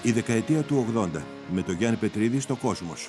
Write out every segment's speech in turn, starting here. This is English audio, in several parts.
Η δεκαετία του 80 με τον Γιάννη Πετρίδη στο Κόσμος.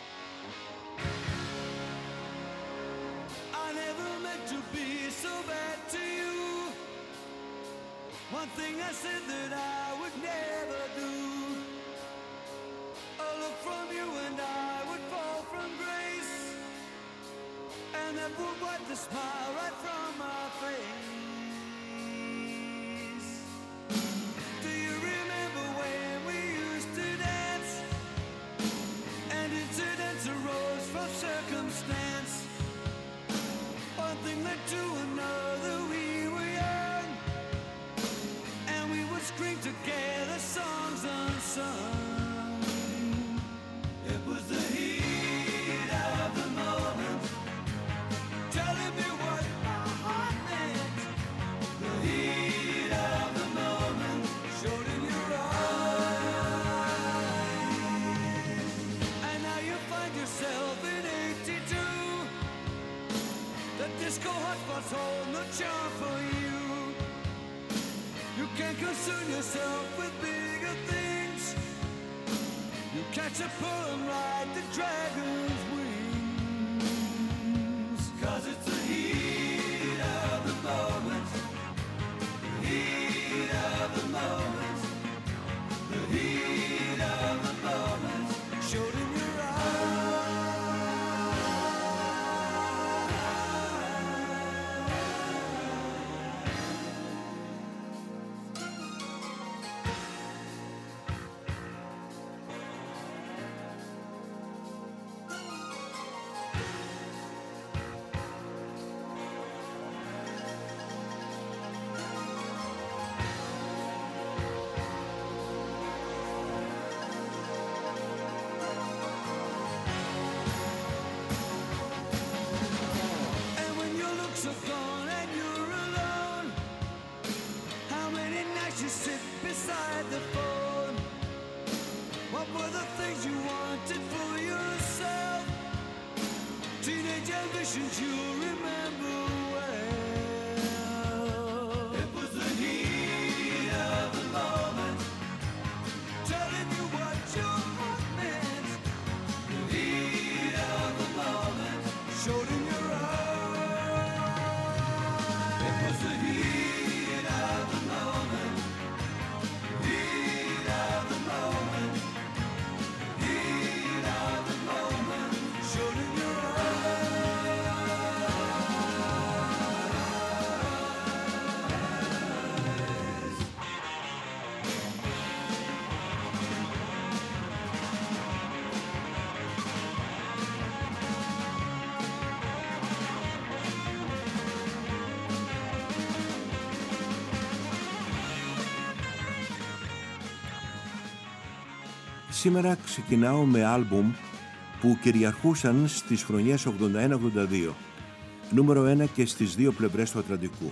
Σήμερα ξεκινάω με άλμπουμ που κυριαρχούσαν στις χρονιές 81-82, νούμερο 1 και στις δύο πλευρές του Ατλαντικού.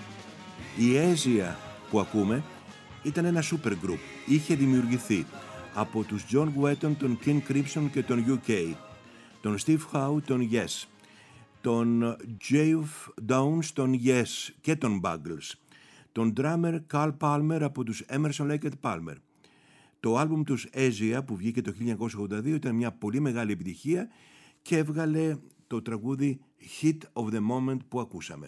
Η Asia που ακούμε ήταν ένα super group. Είχε δημιουργηθεί από τους John Wetton, τον King Crimson και τον UK, τον Steve Howe, τον Yes, τον Geoff Downes, τον Yes και τον Buggles, τον drummer Carl Palmer από τους Emerson Lake and Palmer. Το άλμπουμ τους Asia που βγήκε το 1982 ήταν μια πολύ μεγάλη επιτυχία και έβγαλε το τραγούδι Hit of the Moment που ακούσαμε.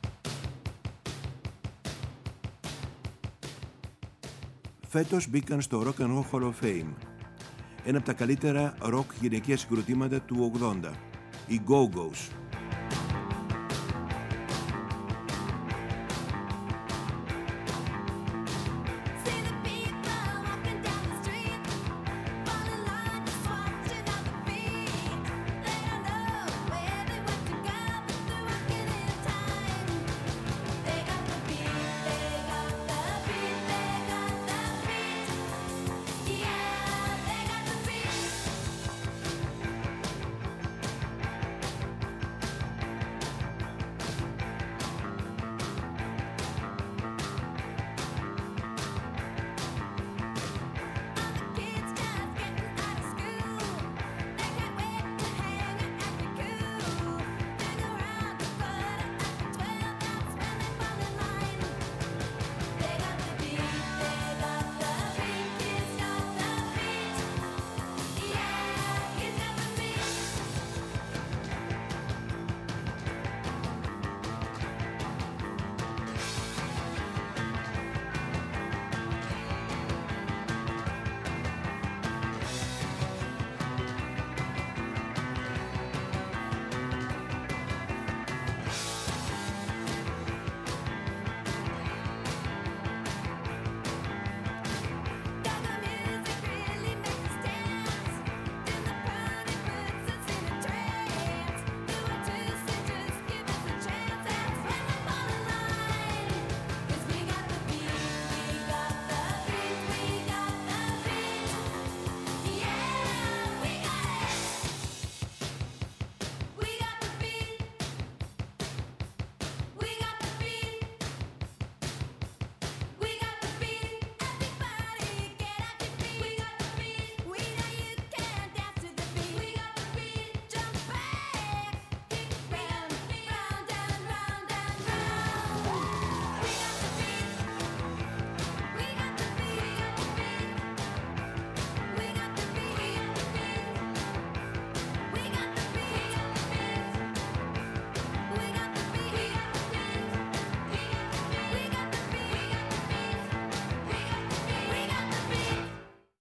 Φέτος μπήκαν στο Rock and Roll Hall of Fame, ένα από τα καλύτερα rock γυναικεία συγκροτήματα του 80, οι Go-Go's.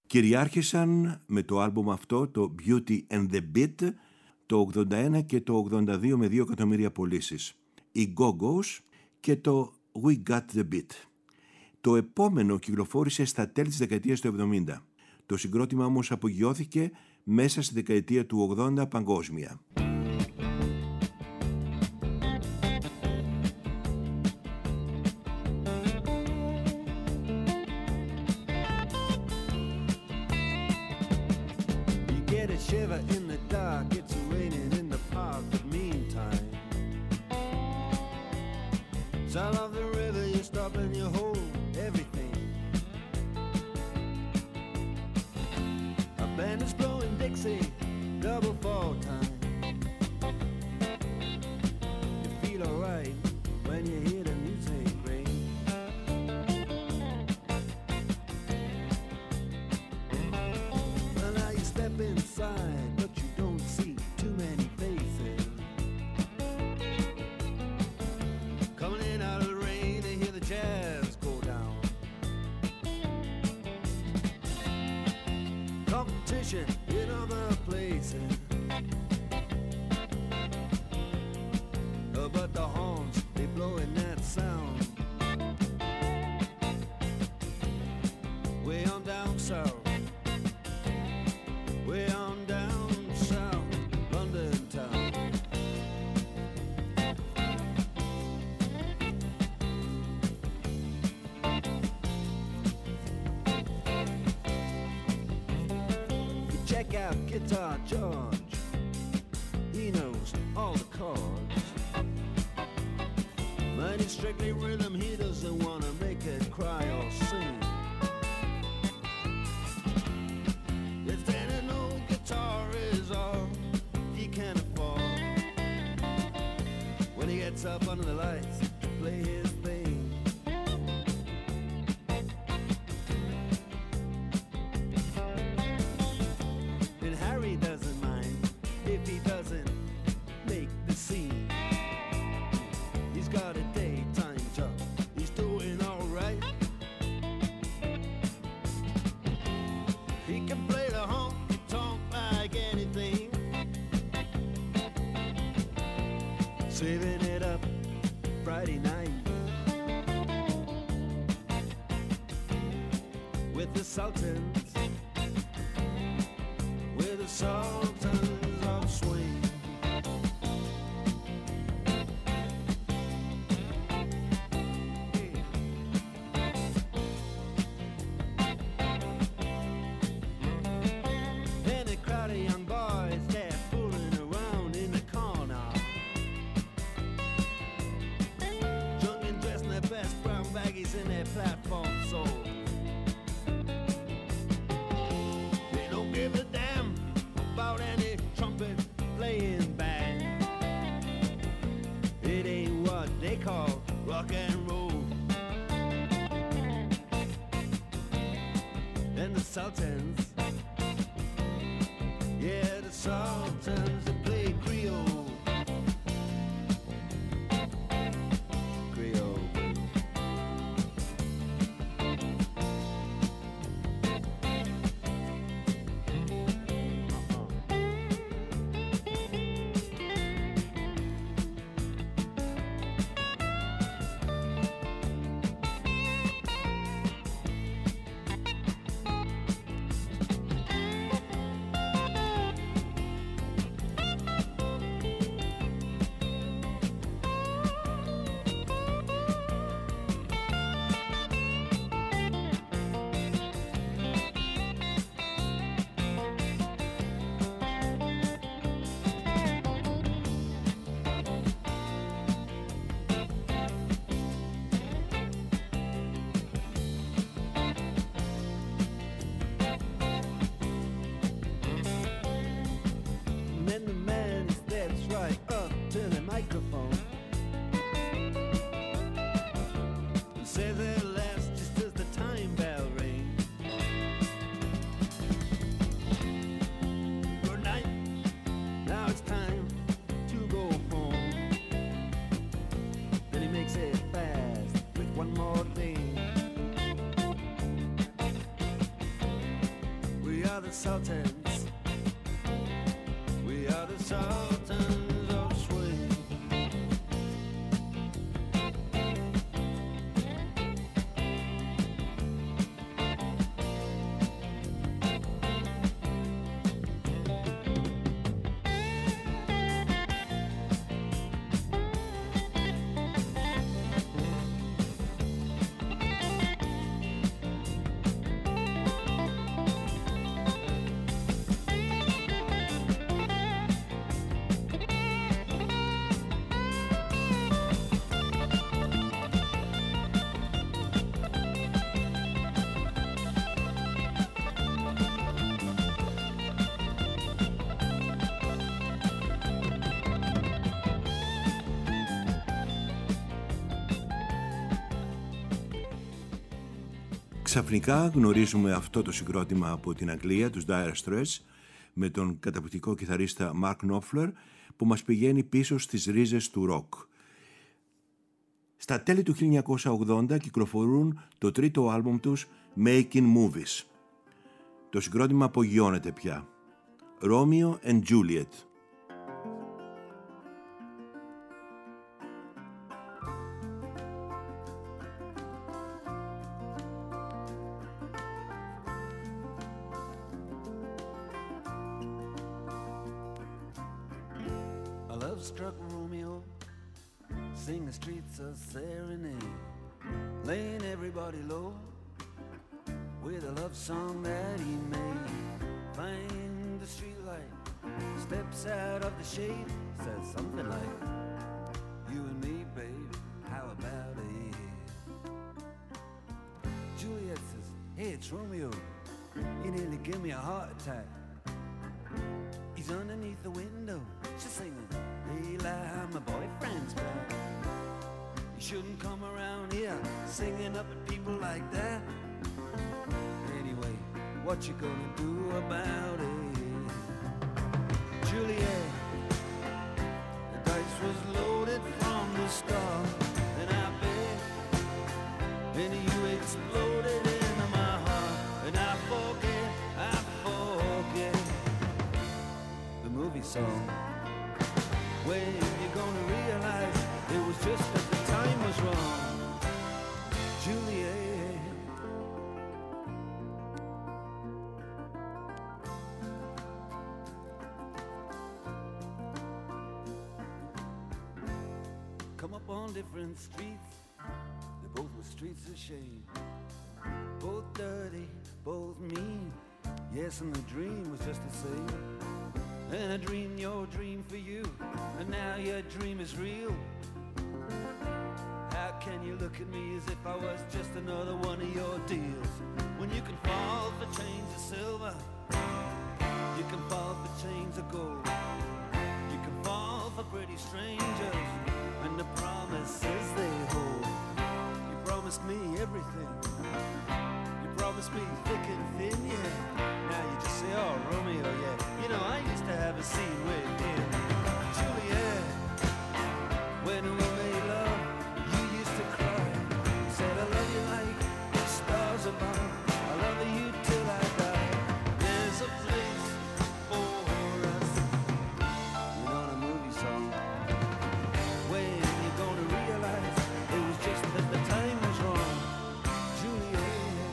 Κυριάρχησαν με το άλμπουμ αυτό, το Beauty and the Beat, το 81 και το 82 με 2 εκατομμύρια πωλήσεις. Οι Go-Go's και το We Got the Beat. Το επόμενο κυκλοφόρησε στα τέλη της δεκαετίας του 70. Το συγκρότημα όμως απογειώθηκε μέσα στη δεκαετία του 80 παγκόσμια. Shiver in the dark, it's raining in the park, but meantime sound of the river, you stop and you hold everything. A band is blowing Dixie, double fall time. You feel alright when you hear the music ring. Well, now you step inside, but you don't see too many faces. Coming in out of the rain to hear the jazz go down. Competition in other places, but the horns, they blowing that sound. Way on down south, way on down south, London town. You check out Guitar George, he knows all the chords. But it's strictly rhythm, he doesn't want to make it cry or sing. If then an old guitar is all he can afford, when he gets up under the lights to play his thing. And Harry doesn't mind if he doesn't make the scene. He's got a daytime job, he's doing alright. He can play the honky-tonk like anything, saving it up Friday night with the Sultans, with the Sultans of Swing. And a crowd of young boys, they're fooling around in the corner, drunk and dressed in their best brown baggies in their platform soles. They don't give a damn about any trumpet playing band. It ain't what they call rock and roll. And the Sultans, yeah, the Sultans, they play Creole. Creole. the Sultans. We are the Sultans of swing. Ξαφνικά γνωρίζουμε αυτό το συγκρότημα από την Αγγλία, τους Dire Straits, με τον καταπληκτικό κιθαρίστα Mark Knopfler, που μας πηγαίνει πίσω στις ρίζες του ροκ. Στα τέλη του 1980 κυκλοφορούν το τρίτο άλμπουμ τους, Making Movies. Το συγκρότημα απογειώνεται πια. Romeo and Juliet. Struck Romeo, sing the streets a serenade, laying everybody low with a love song that he made. Find the street light, steps out of the shade, says something like, you and me, babe, how about it? Juliet says, hey, it's Romeo, you nearly give me a heart attack. He's underneath the window, she's singing, Eli, my boyfriend's back. You shouldn't come around here singing up at people like that. Anyway, what you gonna do about it? Juliet, the dice was loaded from the start, and I bet, and you exploded into my heart, and I forget the movie song. When you gonna realize it was just that the time was wrong, Juliet. Come up on different streets, they both were streets of shame, both dirty, both mean. Yes, and the dream was just the same. And I dreamed your dream for you, and now your dream is real. How can you look at me as if I was just another one of your deals? When you can fall for chains of silver, you can fall for chains of gold, you can fall for pretty strangers and the promises they hold. You promised me everything, you promised me thick and thin, yeah. Now you just say, oh, Romeo, yeah. You know, I used to have a scene with him. Juliet, when we made love, you used to cry. You said, I love you like the stars above. I love you till I die. There's a place for us. You're not a movie song. When you're gonna realize it was just that the time was wrong. Juliet.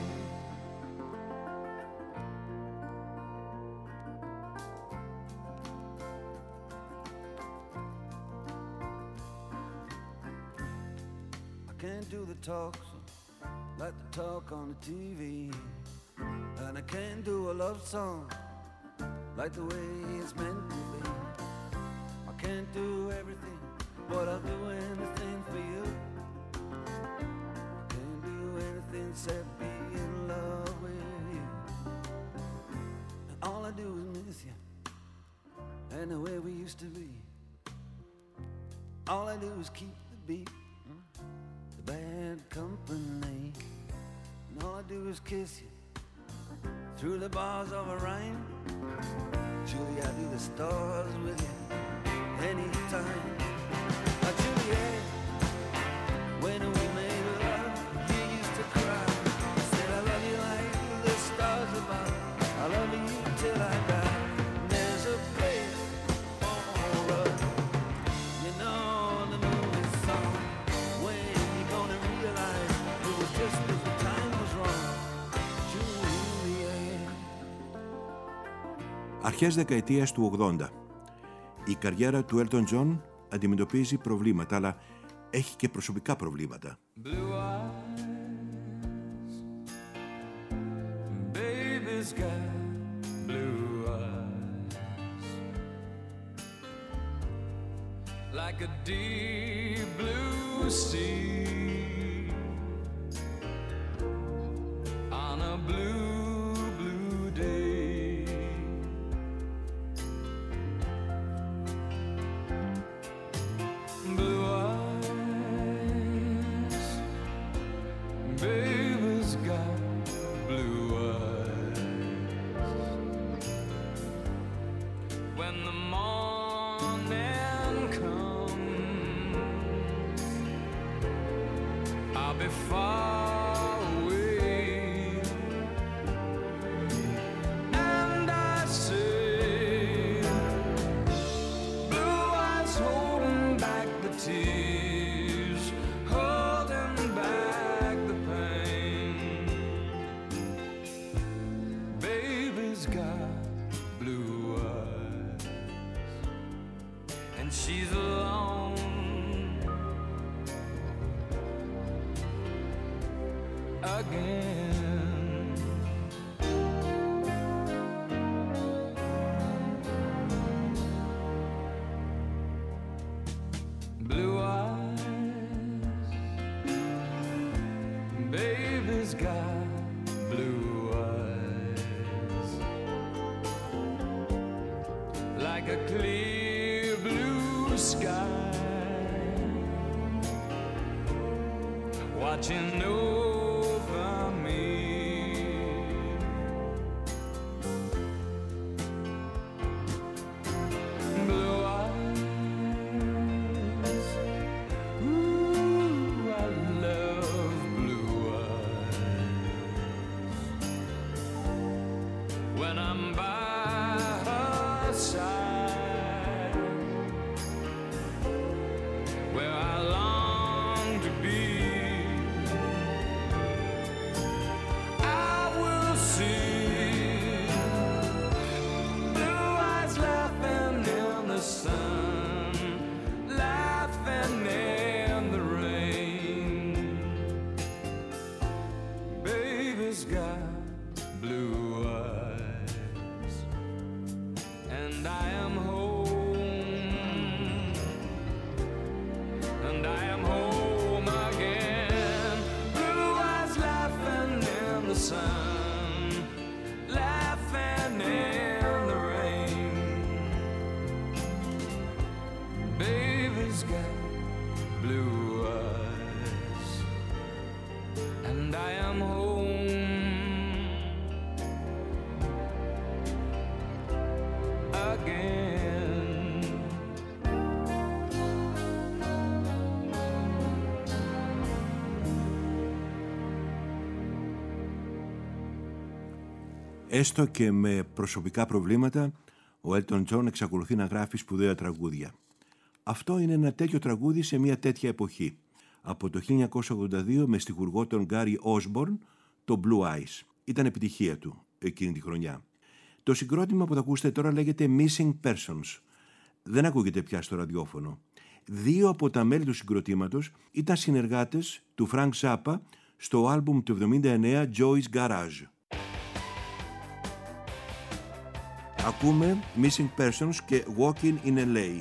Can't do the talk like the talk on the TV, and I can't do a love song like the way it's meant to be. I can't do everything, but I'll do anything for you. I can't do anything except be in love with you. And all I do is miss you, and the way we used to be. All I do is keep the beat, bad company, and all I do is kiss you through the bars of a rhyme. Julie, I do the stars with you anytime. Juliet, when we made love, you used to cry. I said I love you like the stars above. I love you Αρχές δεκαετίας του 80. Η καριέρα του Elton John αντιμετωπίζει προβλήματα, αλλά έχει και προσωπικά προβλήματα. Blue eyes, baby's got blue eyes, like a deep blue sea, on a blue, blue day. Blue eyes, baby's got blue eyes. When the morning comes, I'll be far away, and I say, blue eyes holding back the tears, holding back the pain. Baby's got blue eyes, and she's alone again. Blue eyes, baby's got blue eyes, like a clear blue sky, watching over me. Blue eyes, ooh, I love blue eyes. When I'm by her side, where I long to be, I will see blue eyes laughing in the sun, laughing in the rain. Baby's got blue eyes, and I am home, and I am home again. Blue eyes laughing in the sun, laughing in the rain. Baby's got blue eyes, and I am home again. Έστω και με προσωπικά προβλήματα, ο Elton John εξακολουθεί να γράφει σπουδαία τραγούδια. Αυτό είναι ένα τέτοιο τραγούδι σε μια τέτοια εποχή. Από το 1982 με στιχουργό τον Gary Osborne, το Blue Eyes. Ήταν επιτυχία του εκείνη τη χρονιά. Το συγκρότημα που θα ακούσετε τώρα λέγεται Missing Persons. Δεν ακούγεται πια στο ραδιόφωνο. 2 από τα μέλη του συγκροτήματος ήταν συνεργάτες του Frank Zappa στο άλμπουμ του 79 Joy's Garage. Ακούμε Missing Persons και Walking in LA.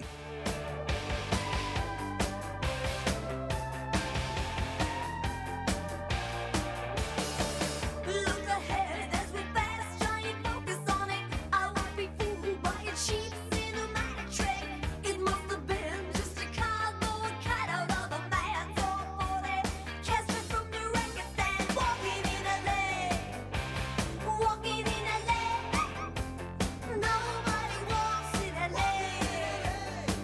Nobody walks in LA.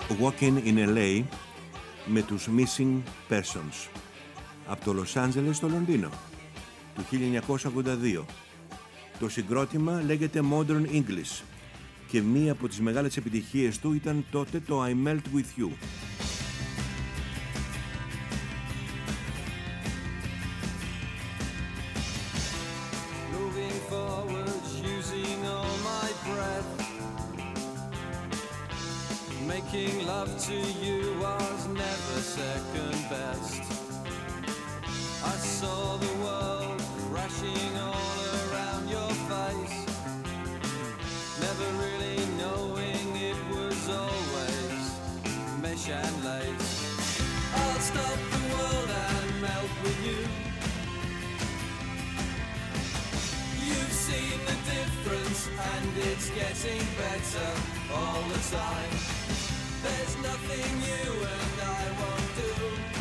Walking in LA με τους Missing Persons από το Λος Άντζελες στο Λονδίνο του 1982. Το συγκρότημα λέγεται Modern English και μία από τις μεγάλες επιτυχίες του ήταν τότε το I Melt With You. Making love to you was never second best. I saw the world crashing all around your face, never really knowing it was always mesh and lace. I'll stop the world and melt with you. You've seen the difference and it's getting better all the time. There's nothing you and I won't do.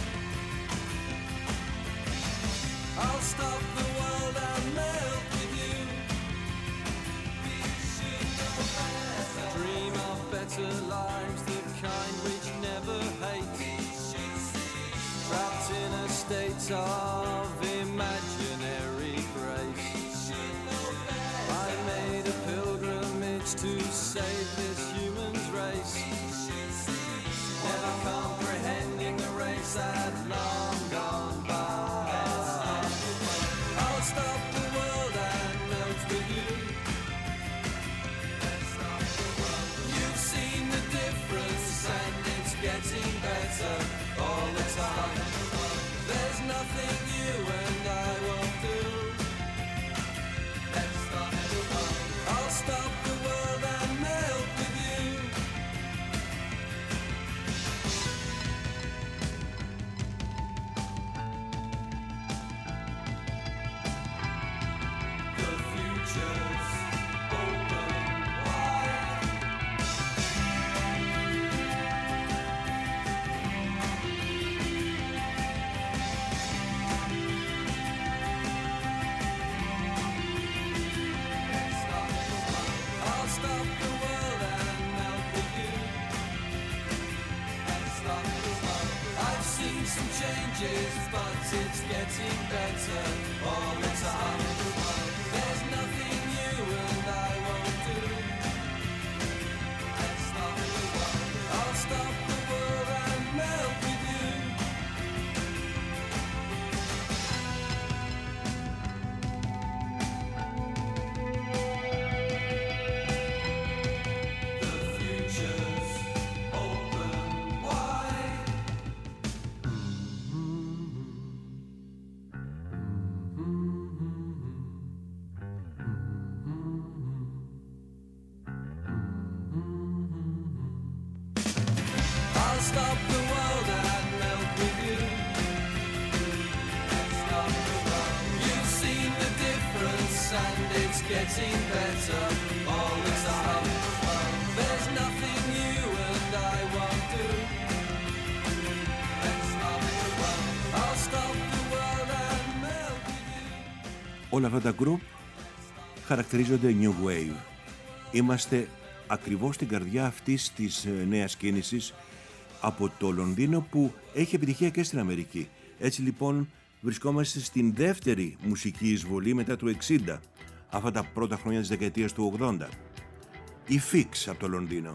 I'll stop the world and melt with you. We should know better. Dream of better lives, the kind which never hate. Trapped in a state of imaginary grace. I made a pilgrimage to save this human's race. Never comprehending the race that long gone by. I'll stop the world and melt with you. You've seen the difference and it's getting better all the time. There's nothing you and I won't do. I'll stop the world and melt with you. Changes, but it's getting better all the time. There's nothing you and I won't do. I'll stop the world and melt with you. The future's open wide. Stop the world and melt with you. Stop the world. You've seen the difference and it's getting better all the time. There's nothing you and I won't do. Stop the world. I'll stop the world and melt with you. Όλα αυτά τα group χαρακτηρίζονται New Wave. Είμαστε ακριβώς στην καρδιά αυτής της νέας κίνησης από το Λονδίνο που έχει επιτυχία και στην Αμερική. Έτσι λοιπόν βρισκόμαστε στην δεύτερη μουσική εισβολή μετά του 60, αυτά τα πρώτα χρόνια της δεκαετίας του 80. Η Fix από το Λονδίνο.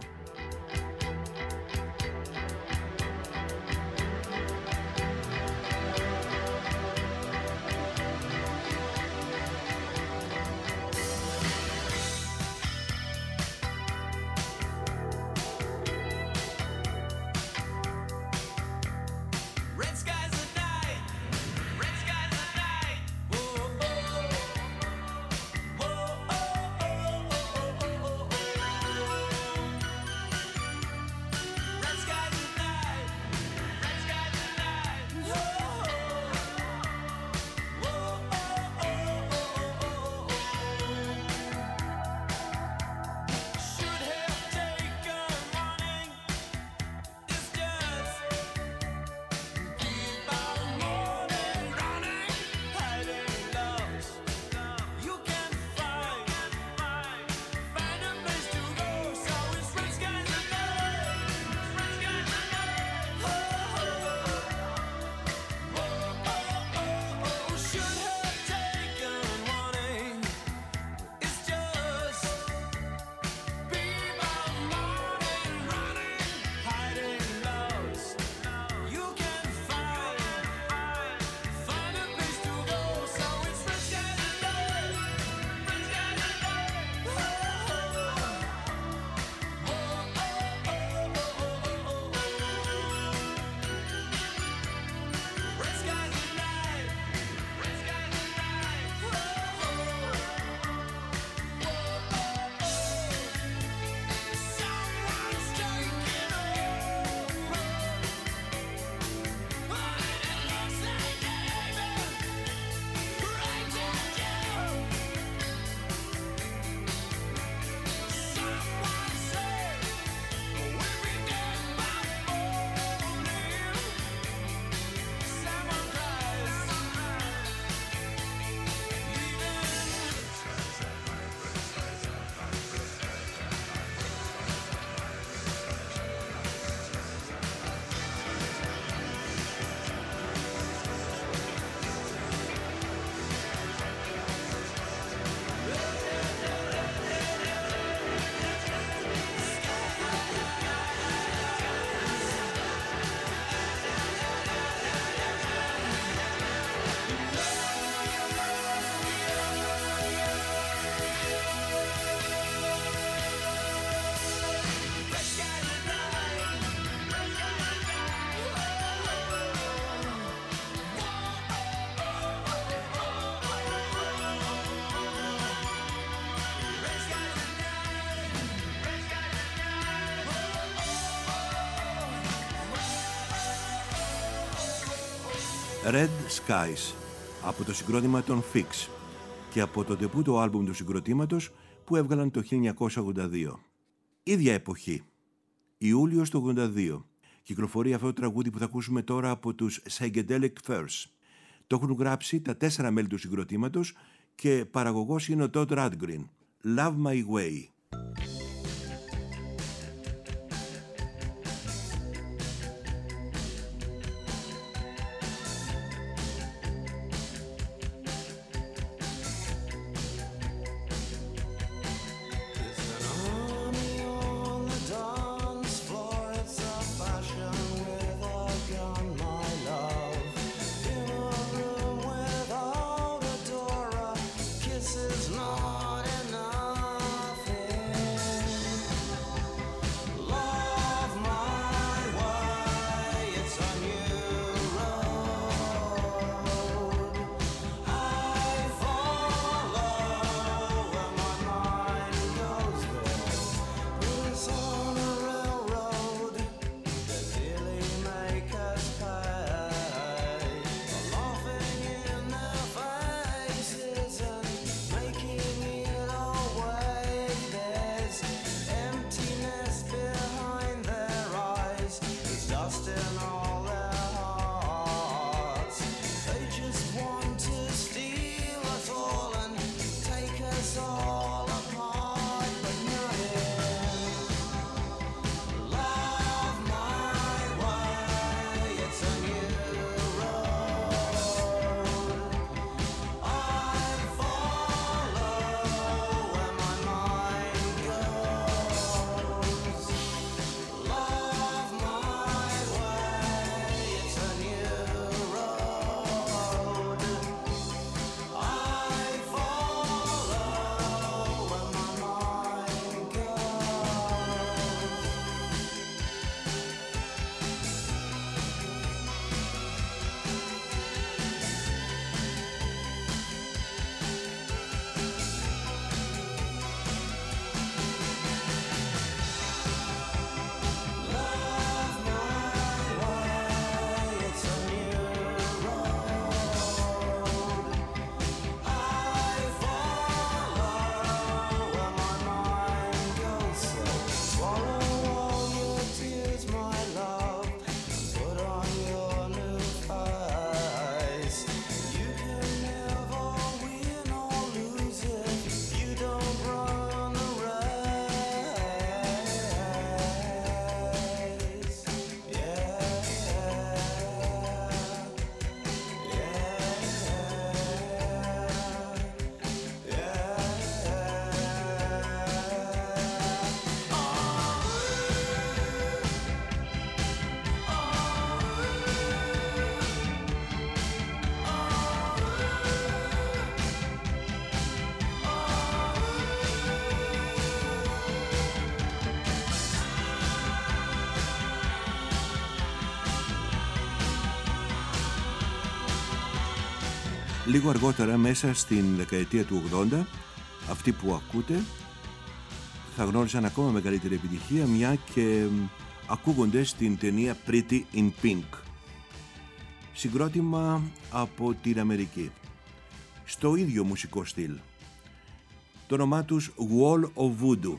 Red Skies από το συγκρότημα των Fix και από το ντεμπούτο άλμπουμ του συγκροτήματος που έβγαλαν το 1982. Ίδια εποχή, Ιούλιος του 82, κυκλοφορεί αυτό το τραγούδι που θα ακούσουμε τώρα από τους Psychedelic Furs. Το έχουν γράψει τα 4 μέλη του συγκροτήματος και παραγωγός είναι ο Todd Rundgren. Love My Way. Λίγο αργότερα, μέσα στην δεκαετία του 80, αυτοί που ακούτε θα γνώρισαν ακόμα μεγαλύτερη επιτυχία, μια και ακούγονται στην ταινία Pretty in Pink. Συγκρότημα από την Αμερική, στο ίδιο μουσικό στυλ. Το όνομά τους Wall of Voodoo.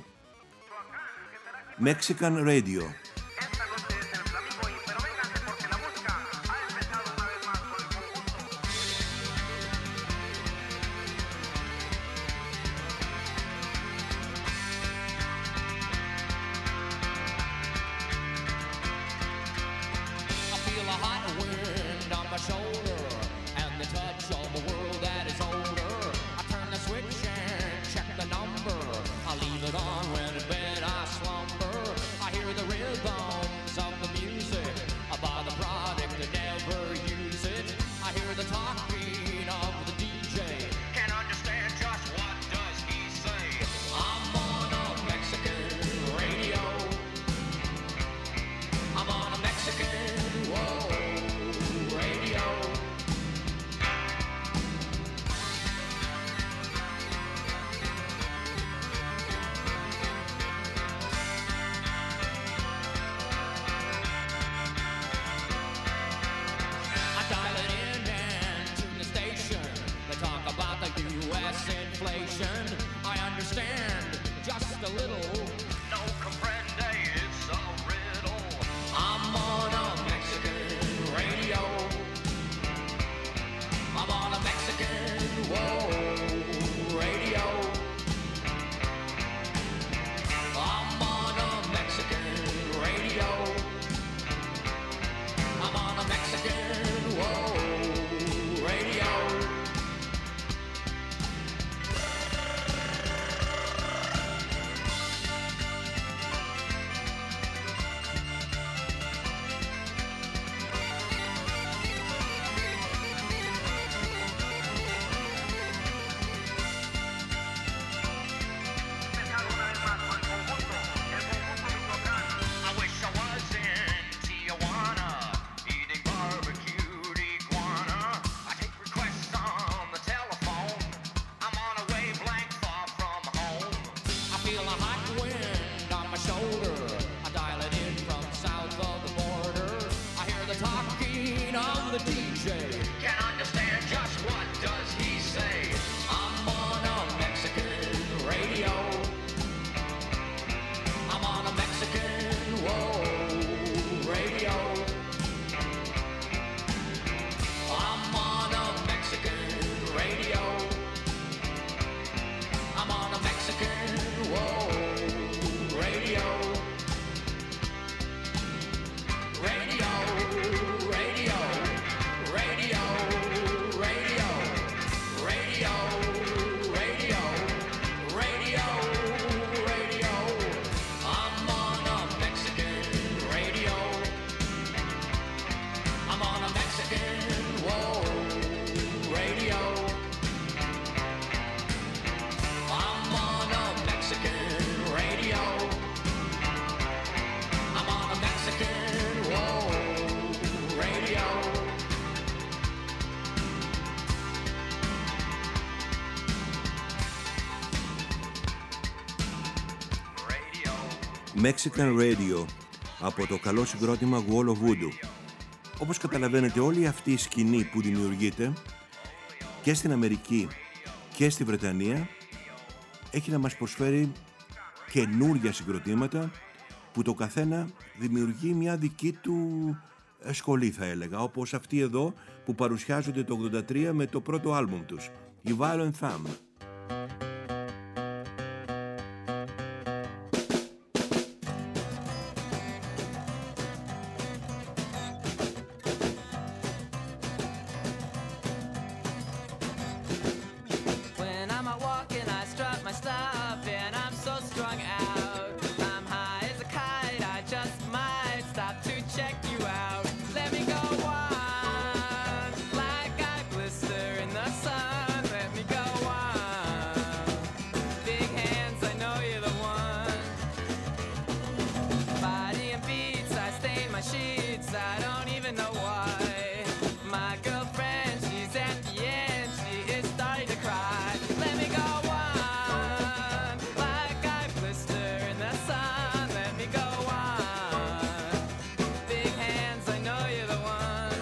Mexican Radio. Leave it on when in bed I slumber. I hear the rhythm the DJ. Can't understand just what does he say. I'm on a Mexican radio. I'm on a Mexican, whoa, radio. I'm on a Mexican radio. I'm on a Mexican, whoa, radio. Radio, radio, radio, radio, radio, radio, radio, radio. I'm on a Mexican radio. I'm on a Mexican, whoa, radio. I'm on a Mexican radio. I'm on a Mexican, whoa, radio. Mexican Radio από το καλό συγκρότημα Wall of Voodoo. Όπως καταλαβαίνετε, όλη αυτή η σκηνή που δημιουργείται και στην Αμερική και στη Βρετανία έχει να μας προσφέρει καινούρια συγκροτήματα που το καθένα δημιουργεί μια δική του σχολή, θα έλεγα, όπως αυτοί εδώ που παρουσιάζονται το 83 με το πρώτο άλμπουμ τους, η Violent Thumb. When I'm out walking, I strut my stuff, and I'm so strung out. I'm high as a kite, I just might stop to check you out. Let me go on, like I blister in the sun. Let me go on. Big hands, I know you're the one. Body and beats, I stain my sheets, I don't even know why. My girlfriend, she's at the end, she is starting to cry. Let me go on, like I blister in the sun. Let me go on. Big hands, I know you're the one.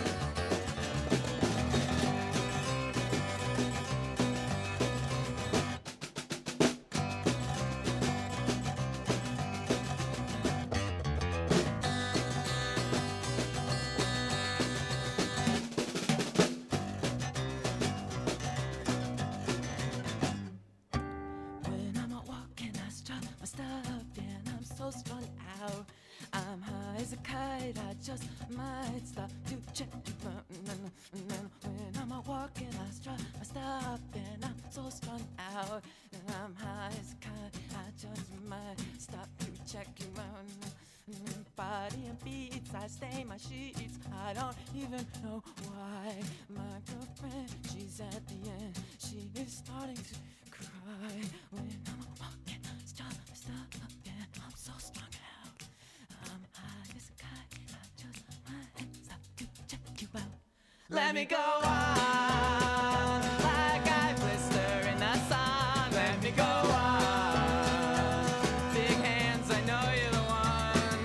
When I'm out walking, I strut my stuff, and I'm so strung out. I'm high as a kite, I just might stop to check you out. When I'm out walking, I strut my stuff, and I'm so strung out. And I'm high as a kite, I just might stop to check you out. Body and beats, I stain my sheets, I don't even know why. My girlfriend, she's at the end, she is starting to cry. When I'm walking, stop, and I'm so strung out. I'm high as a kite, I just might stop to check you out. Let me go on, like I blister in the sun. Let me go on. Big hands, I know you're the one.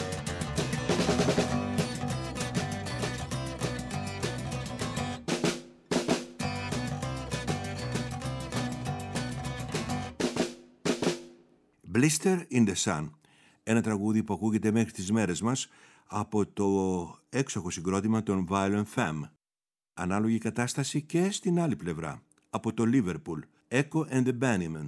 Blister in the Sun, ένα τραγούδι που ακούγεται μέχρι τις μέρες μας από το έξοχο συγκρότημα των Violent Femme. Ανάλογη κατάσταση και στην άλλη πλευρά, από το Liverpool, Echo and the Bunnymen.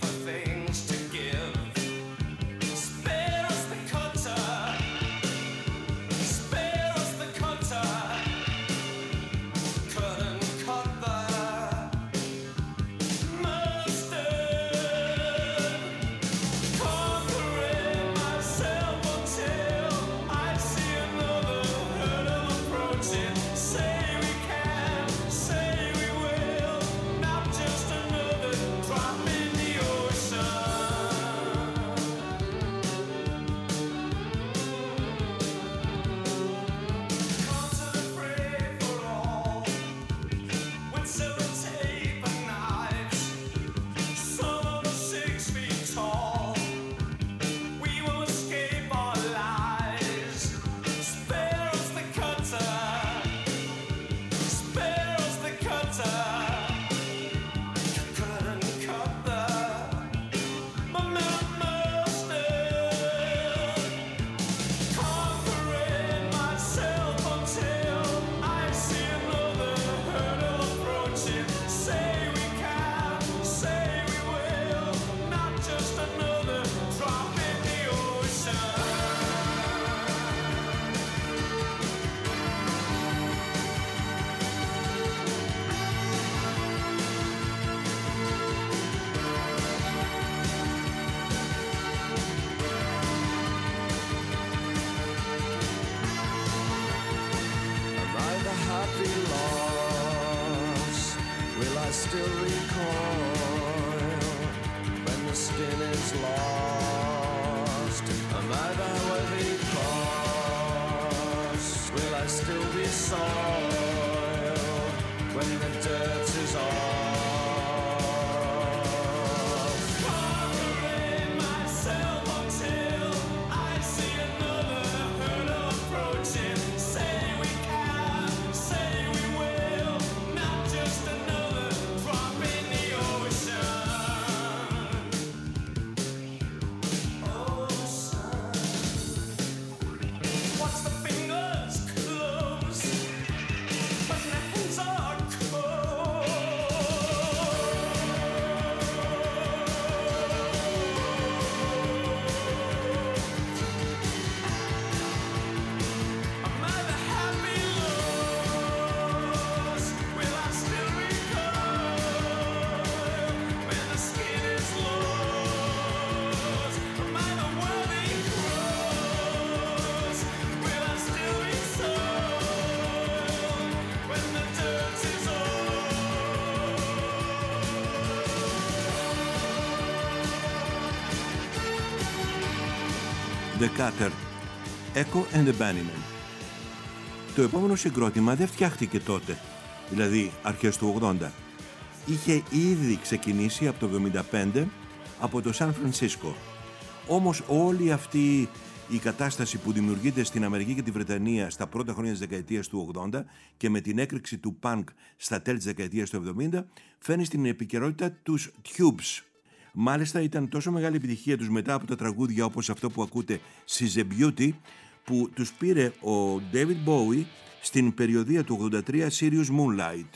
Spare us the cutter. still recoil when the skin is lost? Am I the worthy cost? Will I still be soiled when the dirt is off? The Cutter, Echo and the Bunnymen. Το επόμενο συγκρότημα δεν φτιάχτηκε τότε, δηλαδή αρχές του 80. Είχε ήδη ξεκινήσει από το 75 από το Σαν Φρανσίσκο. Όμως όλη αυτή η κατάσταση που δημιουργείται στην Αμερική και τη Βρετανία στα πρώτα χρόνια της δεκαετίας του 80 και με την έκρηξη του punk στα τέλη της δεκαετίας του 70 φαίνει στην επικαιρότητα τους Tubes. Μάλιστα ήταν τόσο μεγάλη επιτυχία τους μετά από τα τραγούδια όπως αυτό που ακούτε, She's a Beauty, που τους πήρε ο David Bowie στην περιοδία του 83 Sirius Moonlight.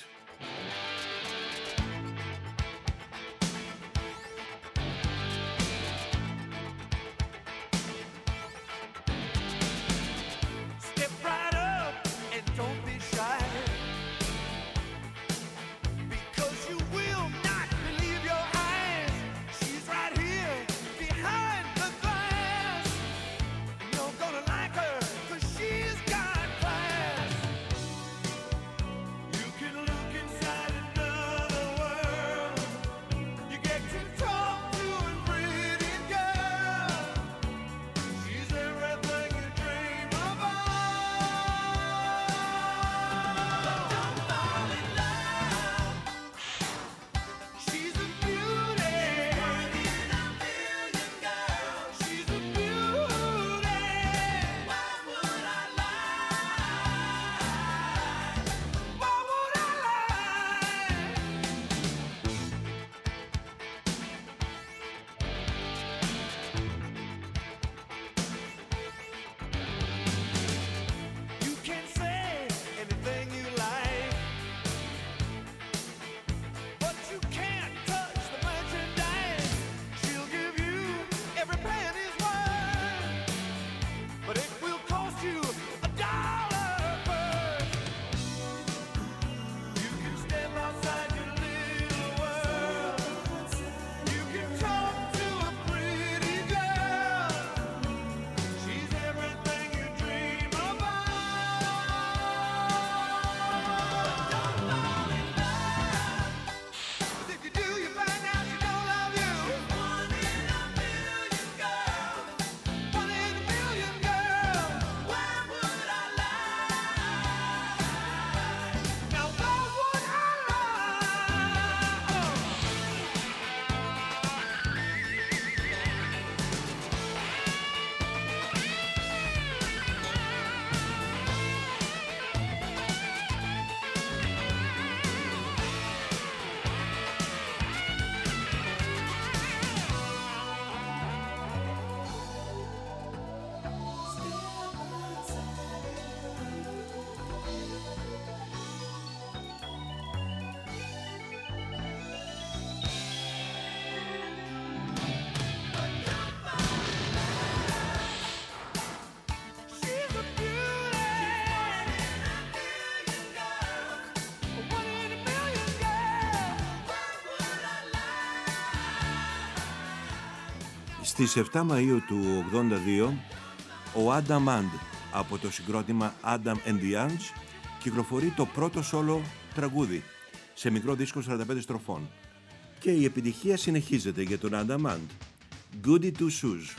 Στις 7 Μαΐου του 82, ο Adam Ant από το συγκρότημα Adam and the Ants κυκλοφορεί το πρώτο solo τραγούδι, σε μικρό δίσκο 45 στροφών. Και η επιτυχία συνεχίζεται για τον Adamant. Goody Two Shoes.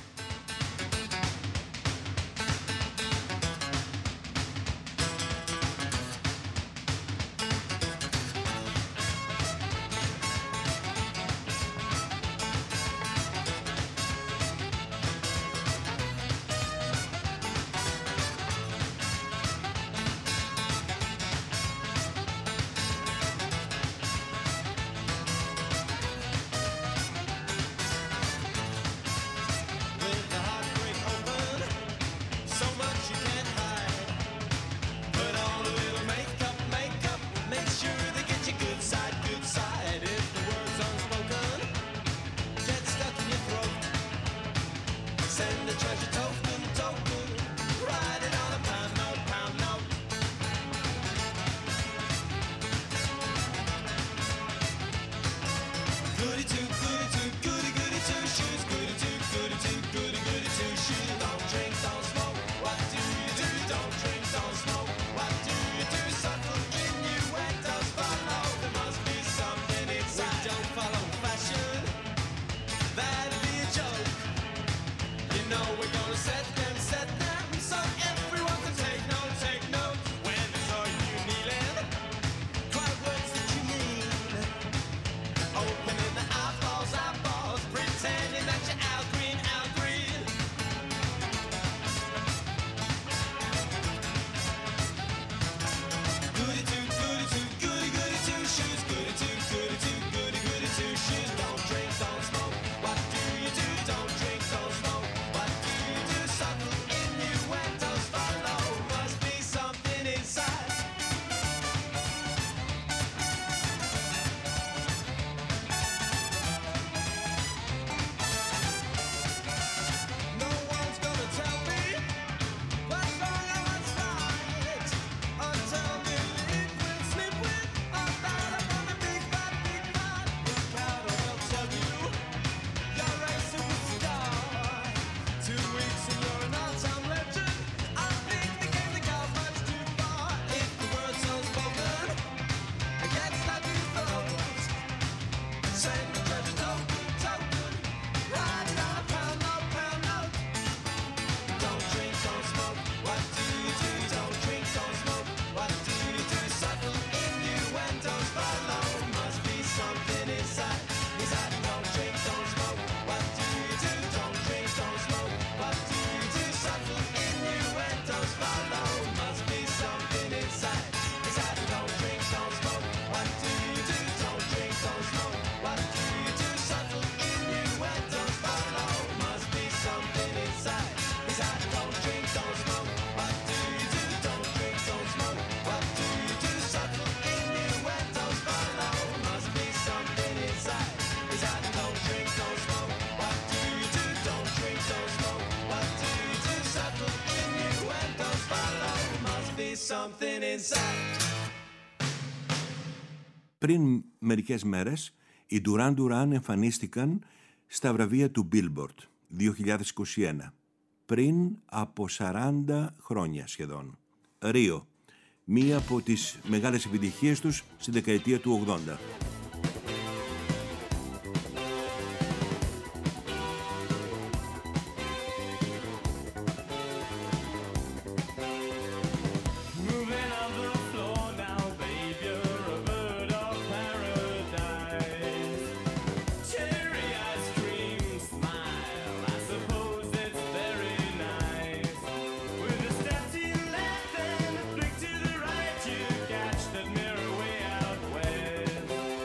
Πριν μερικές μέρες, οι Duran Duran εμφανίστηκαν στα βραβεία του Billboard 2021, πριν από 40 χρόνια σχεδόν. Ρίο, μία από τις μεγάλες επιτυχίες τους στη δεκαετία του 80. Catch that mirror way out west.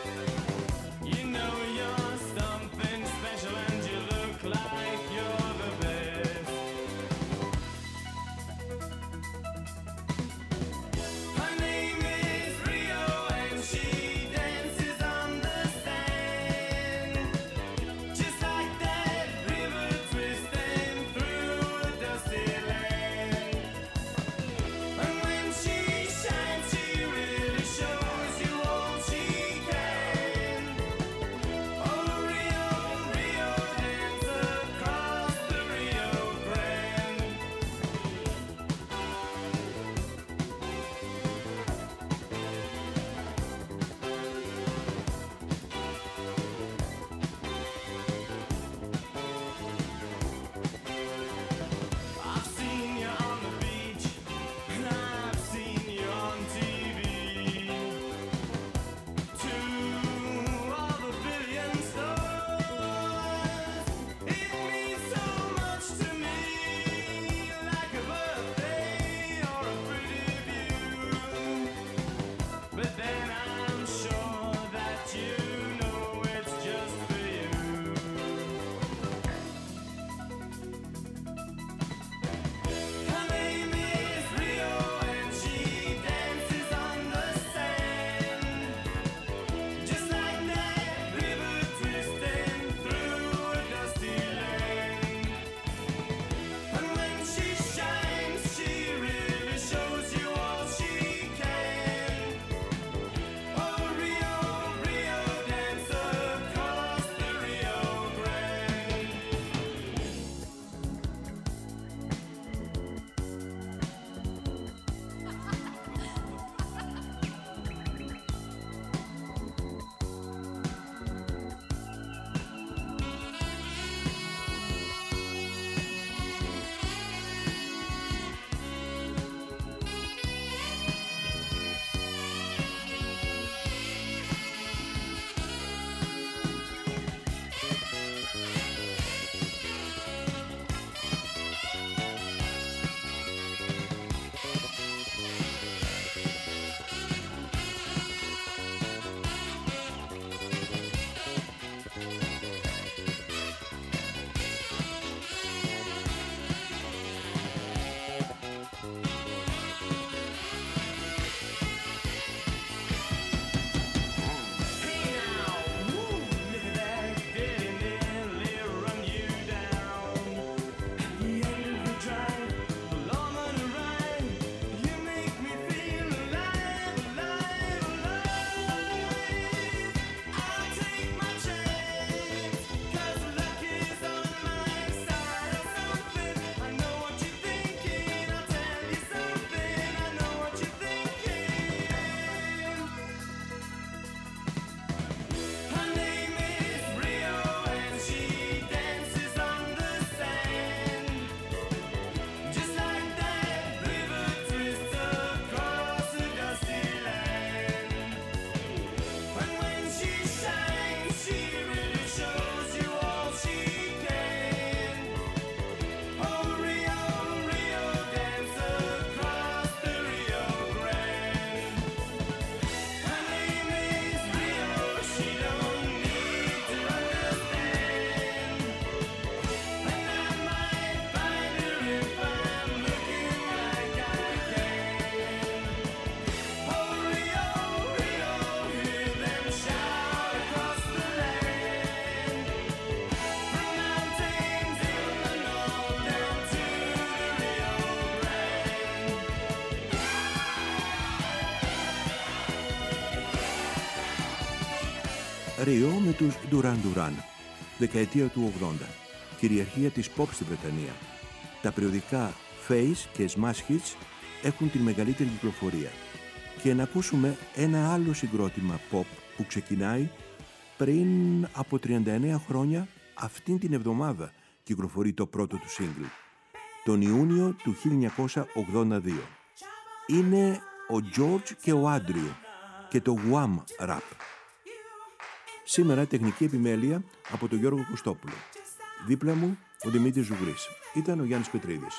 Ρίο με τους Duran Duran. Δεκαετία του 80. Κυριαρχία της pop στη Βρετανία. Τα περιοδικά Face και Smash Hits έχουν την μεγαλύτερη κυκλοφορία. Και να ακούσουμε ένα άλλο συγκρότημα pop που ξεκινάει πριν από 39 χρόνια. Αυτήν την εβδομάδα κυκλοφορεί το πρώτο του single, τον Ιούνιο του 1982. Είναι ο George και ο Andrew και το Wham Rap. Σήμερα τεχνική επιμέλεια από τον Γιώργο Κουστόπουλο. Δίπλα μου ο Δημήτρης Ζουγρής. Ήταν ο Γιάννης Πετρίδης.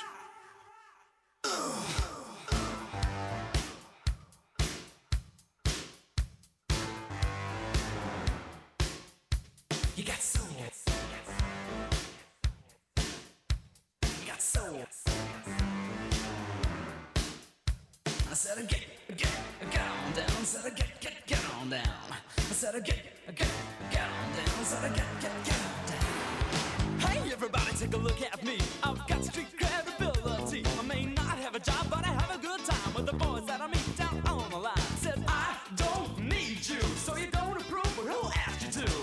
I said get on down. I said get on down. I said get on down. I said get on down. Hey everybody, take a look at me. I've got street credibility. I may not have a job, but I have a good time with the boys that I meet down on the line. Said I don't need you, so you don't approve, but who asked you to?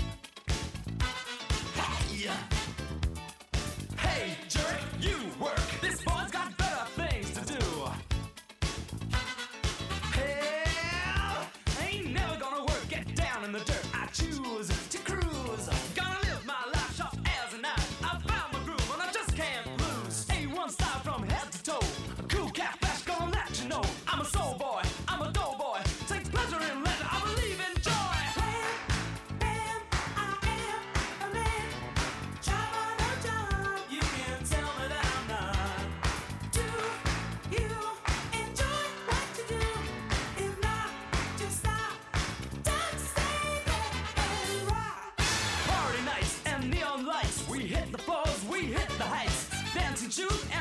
Hey jerk, you work. This boy's got better things to do. In the dirt, I choose to cruise. Gonna live my life sharp as a knife. I found my groove and I just can't lose. A1 style from head to toe. A cool cat flash gonna let you know. I'm a soul boy, I'm a dough boy. Take pleasure in leisure, I believe in joy. Bam, I am a man. Job on a job. You can tell me that I'm not. Do you enjoy what you do? If not, just stop. We hit the floors, we hit the heights. Dancing shoes